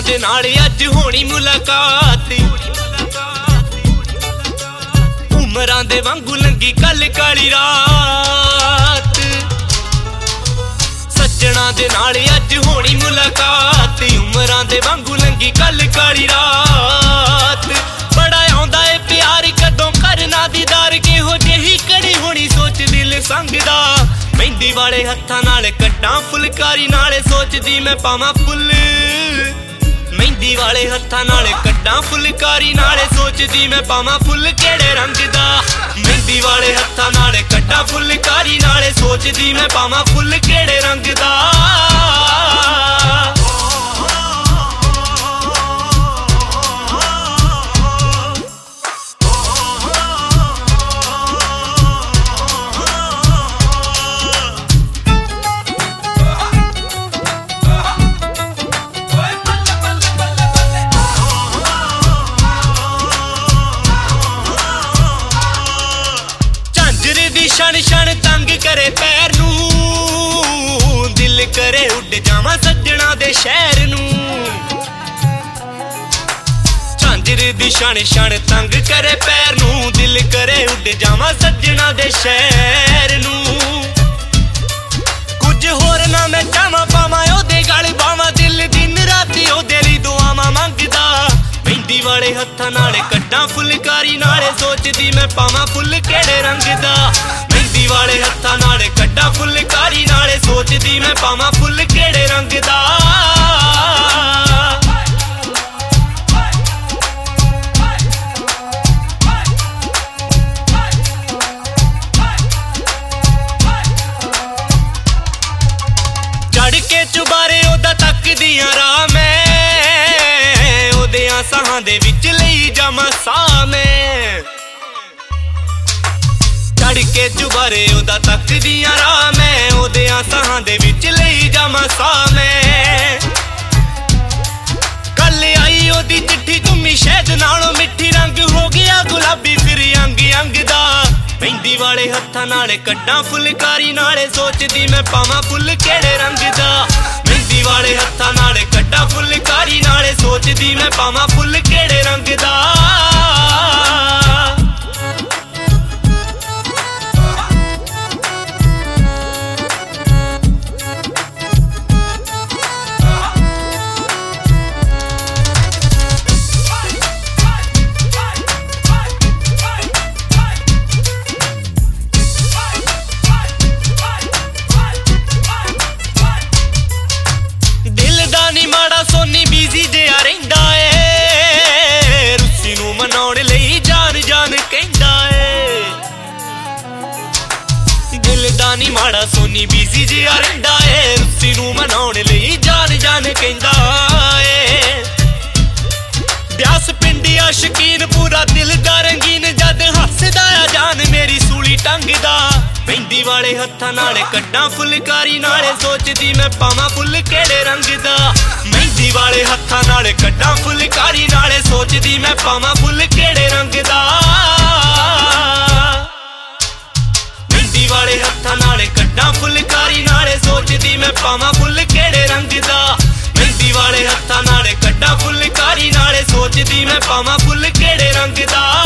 दे नाल अज होनी मुलाकात, उमरां दे वांगू लंघी कल काली रात। सज्जणा दे नाल अज होनी मुलाकात, उमरां दे वांगू लंघी कल काली रात। बड़ा आउंदा ए प्यार कदों करना दीदार, किहो जेही कड़ी होनी सोच दिल संगदा। मेहंदी वाले हत्थां नाल कट्टां फुलकारी, नाले सोचदी मैं पावां फुल। मेहंदी वाले हत्थां नाल कट्टां फुलकारी, नाले सोचदी मैं पावां फुल केड़े रंग दा। मेहंदी वाले हत्थां नाल कट्टां फुलकारी, नाले सोचदी मैं पावां फुल केड़े रंग दा। क्षण क्षण तंग करे पैर नूं, दिल करे उड़ जावां सज्जणा दे शहर नूं। झांजर दी क्षण क्षण तंग करे पैर नूं, दिल करे उड़ जावां सज्जणा दे शहर नूं। कुछ होर ना मैं चावां पावां ओदे गल बावां, दिल दिन राती ओदे लई दुआवां मंगदा। मेहंदी वाले हत्थां नाल कट्टां फुलकारी, नाले सोचदी मैं पावां फुल केड़े रंग दा। मेहंदी वाले हत्थां नाल कट्टां फुलकारी, नाले सोचदी मैं पावां फुल केड़े रंग दा। चढ़ के चुबारे ओदा तकदियां राह, मैं ओदियां साहां दे विच लई जावां साह मैं। चढ़ के चुबारे ओदा तकदियां राह, मैं ओदियां साहां दे विच लई जावां साह मैं। कल आई ओदी चिट्ठी घुम्मी शहद नालों मिठी, रंग हो गया गुलाबी फिर अंग अंग दा। मेहंदी वाले हत्थां नाल कट्टां फुलकारी, नाले सोचदी मैं पावां फुल केड़े रंग दा। मेहंदी वाले हत्थां नाल कट्टां फुलकारी, नाले सोचदी मैं पावां फुल केड़े रंग दा। माड़ा सोनी बिजी जिहा रहिंदा ए, रुस्सी नूं मनाउण लई जान जान कहंदा ए। दिल दा नी माड़ा सोनी बिजी जिहा रहिंदा ए, रुस्सी नूं मनाउण लई जान जान कहंदा ए। ब्यास पिंडिया शकीन पूरा दिल दा रंगीन, जद हसदा आ जान मेरी सूली टंग दा। मेहंदी वाले हत्थां नाल कट्टां फुलकारी, नाले सोचदी मैं पावां फुल केड़े रंग दा। मेहंदी वाले हत्थां नाल कट्टां फुलकारी, नाले सोचदी मैं पावां फुल केड़े रंग दा। मेहंदी वाले हत्थां नाल कट्टां फुलकारी, नाले सोचदी मैं पावां फुल केड़े रंग दा। मेहंदी वाले हत्थां नाल कट्टां फुलकारी, नाले सोचदी मैं पावां फुल केड़े रंग दा।